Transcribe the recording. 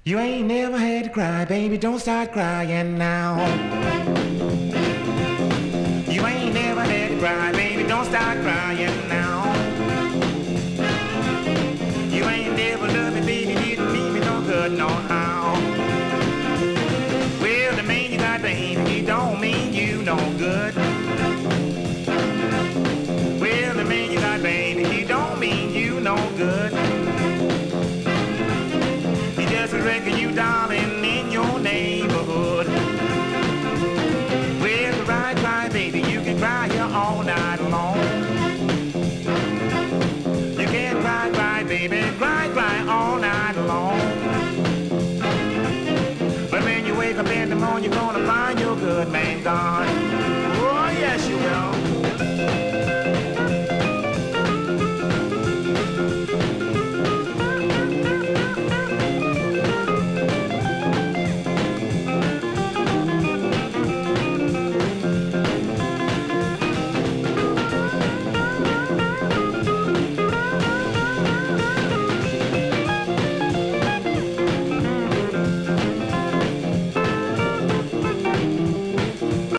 You ain't never had to cry, baby, don't start crying now. You ain't never had to cry, baby, don't start crying now. You ain't never loved me, baby, didn't mean me no good, no how. Well, the man you got, baby, he don't mean you no good. Well, the man you got, baby, he don't mean you no good. He just reckon you, darling,